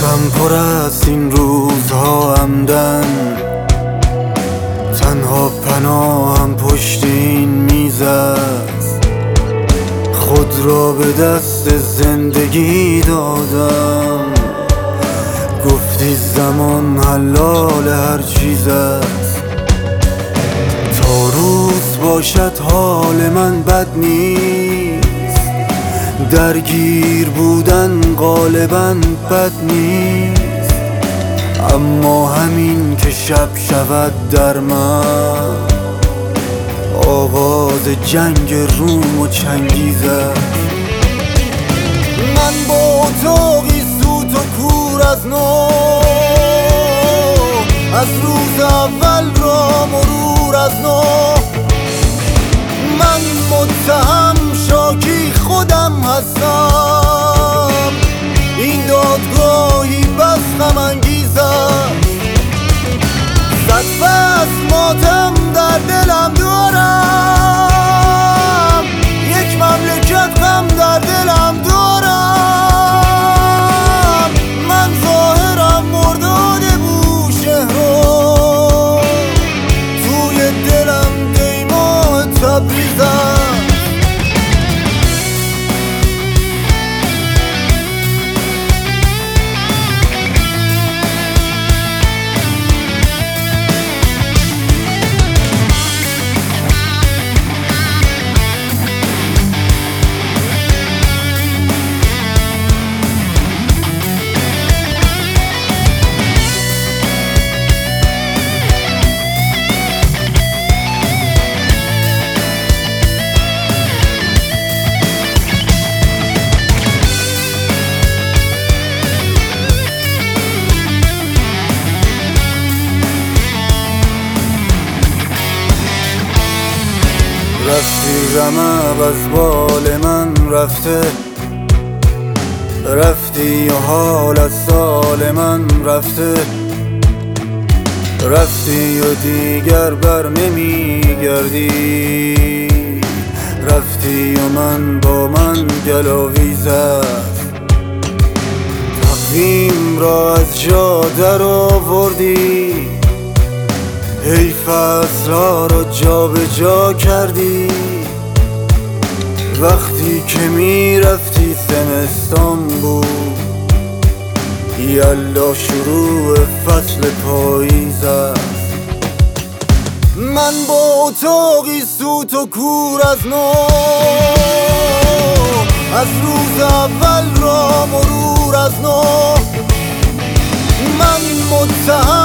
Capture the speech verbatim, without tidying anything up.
قلبم پر است این روزها عمدن، تنها پناهم پشت این میز است. خود را به دست زندگی دادم، گفتی زمان حلال هر چیز است. تا روز باشد حال من بد نیست، درگیر بودن غالبا بد نیست. اما همین که شب شود در من، آغاز جنگ روم و چنگیز است. من با اتاقی سوت و کور از نو، از روز اول را مرور از نو. من متهم شاکی خودم هستم، این دادگاهی بس غم انگیز است. صد فصل ماتم در دلم دارم، یک مملکت غم در دلم دارم. من ظاهرم مرداد بوشهرم، توی دلم دیماه تبریز است. رفتی رمق از بال من رفته، رفتی و حال از سال من رفته. رفتی و دیگر بر نمی گردی، رفتی و من با من گلاویز است. تقویم را از جا در آوردی، ای فصل‌ها را جا به جا کردی. وقتی که می رفتی زمستان بود، یلا شروع فصل پاییز است. من با اتاقی سوت و کور از نو، از روز اول را مرور از نو. من متهم